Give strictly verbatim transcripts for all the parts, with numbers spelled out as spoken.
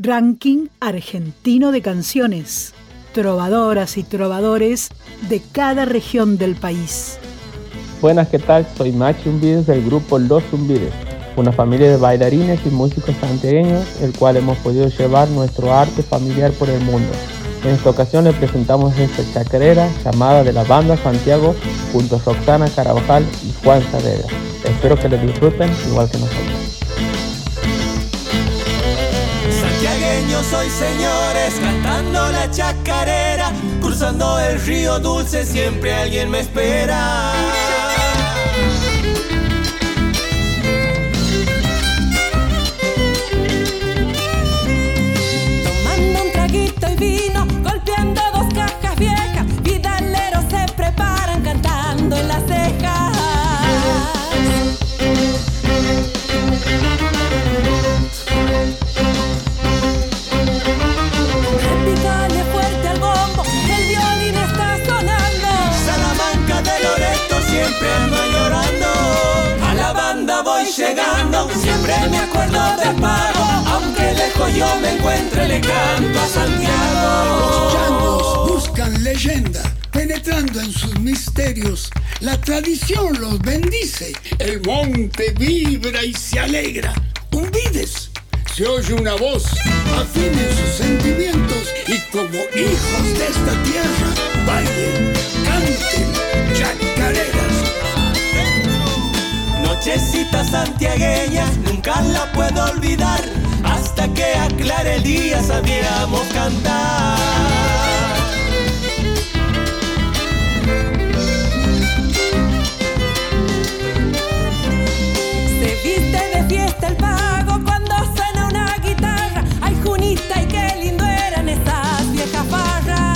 Ranking argentino de canciones. Trovadoras y trovadores de cada región del país. Buenas, ¿qué tal? Soy Machi Umbides del grupo Los Umbides, una familia de bailarines y músicos santiagueños, el cual hemos podido llevar nuestro arte familiar por el mundo. En esta ocasión le presentamos esta chacarera llamada de la Banda Santiago junto a Roxana Carabajal y Juan Saavedra. Espero que la disfruten igual que nosotros. Santiagueño soy, señores, cantando la chacarera, cruzando el río Dulce, siempre alguien me espera. Tomando un traguito y vino, golpeando dos cajas viejas, vidaleros se preparan cantando en las cejas. Repícale fuerte al bombo, el violín está sonando. Salamanca de Loreto, siempre ando llorando. A la banda voy llegando, siempre me acuerdo del pago. Aunque lejos yo me encuentre, le canto a Santiago. Los changos buscan leyenda, penetrando en sus misterios. La tradición los bendice, el monte vibra y se alegra. Umbides, se oye una voz, afinen sus sentimientos y como hijos de esta tierra, bailen, canten, chacareras. Nochecitas santiagueñas, nunca la puedo olvidar. Hasta que aclare el día sabíamos cantar. Se viste de fiesta el pago cuando suena una guitarra. Ay, Junita, y qué lindo eran esas viejas farras.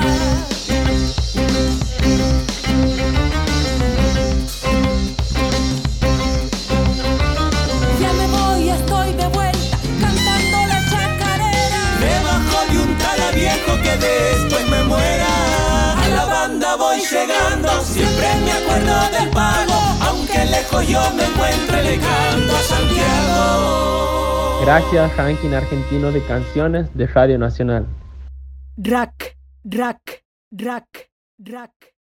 Ya me voy, estoy de vuelta, cantando la chacarera. Debajo de un tala viejo que después me muera. A la banda voy llegando, siempre me acuerdo del pago. Aunque lejos yo me encuentre, le canto a Santiago. Gracias, Ranking Argentino de Canciones de Radio Nacional. Rack, rack, rack, rack.